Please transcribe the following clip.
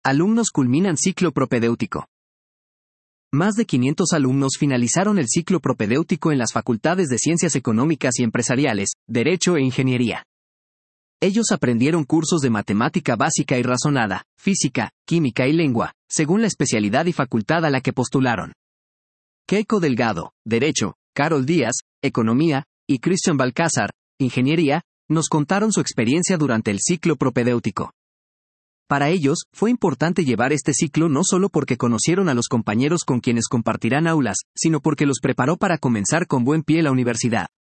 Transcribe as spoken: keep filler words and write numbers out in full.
Alumnos culminan ciclo propedéutico. Más de quinientos alumnos finalizaron el ciclo propedéutico en las facultades de Ciencias Económicas y Empresariales, Derecho e Ingeniería. Ellos aprendieron cursos de matemática básica y razonada, física, química y lengua, según la especialidad y facultad a la que postularon. Keiko Delgado, Derecho, Carol Díaz, Economía, y Christian Balcázar, Ingeniería, nos contaron su experiencia durante el ciclo propedéutico. Para ellos, fue importante llevar este ciclo no solo porque conocieron a los compañeros con quienes compartirán aulas, sino porque los preparó para comenzar con buen pie la universidad.